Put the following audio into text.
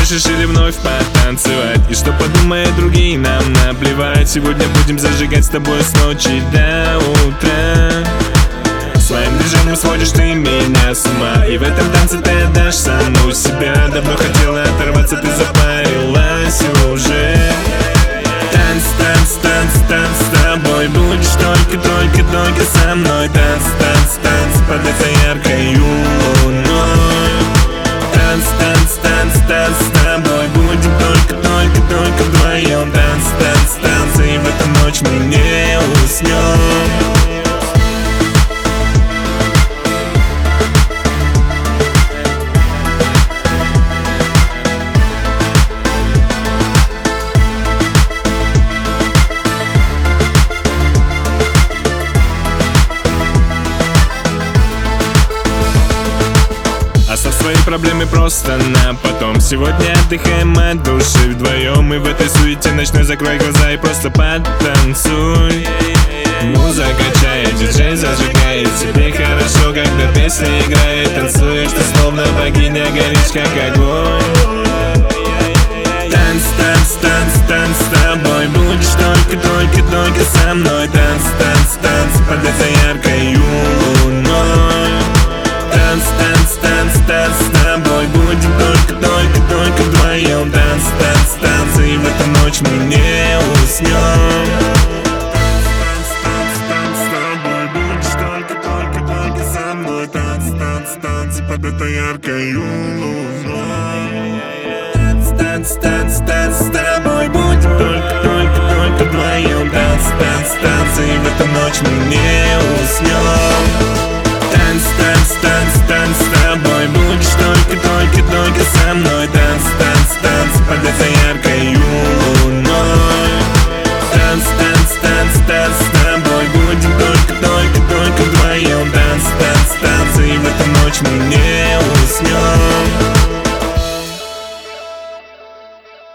ночь решили вновь потанцевать. И что подумают другие, нам наплевать. Сегодня будем зажигать с тобой с ночи до утра. Своим движением сводишь ты меня с ума, и в этом танце ты отдашь саму себя. Давно хотела оторваться, ты запарилась уже. Танц, танц, танц, танц с тобой будешь только со мной. Танц, танц, танц под этой яркой луной. Танц, танц, танц, танц с тобой будем только вдвоем. Танц, танц, танц, и в эту ночь мы не уснем. Оставь свои проблемы просто на потом. Сегодня отдыхаем от души вдвоем. И в этой суете ночной закрой глаза и просто потанцуй. Музыка качает, диджей зажигает. Тебе хорошо, когда песня играет. Танцуешь ты словно богиня, горишь как огонь. Танц, танц, танц, танц с тобой будешь только со мной. Танц, танц, танц под этой яркой луной. Танц, танц, танц, танц с тобой будем только вдвоем. Танц, танц, танц, и в эту ночь мы не уснем. Танц, танц, танц с тобой будешь только со мной. Танц, танц, танц под этой яркой луной. Танц, танц, танц, танц с тобой будем только вдвоем. Танц, танц, танц, и в эту ночь мы не уснем.